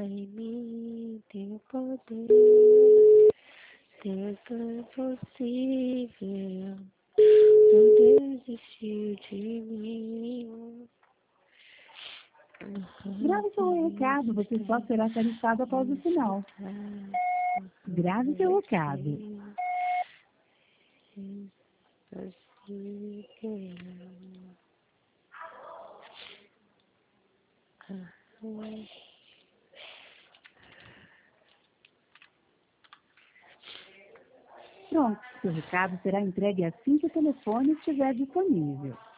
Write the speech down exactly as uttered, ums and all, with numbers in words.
em mim tem o poder. Deus é possível. Não desistiu de mim. Grave seu recado, você só será tarifado após o final. Grave seu recado. Pronto, seu recado será entregue assim que o telefone estiver disponível.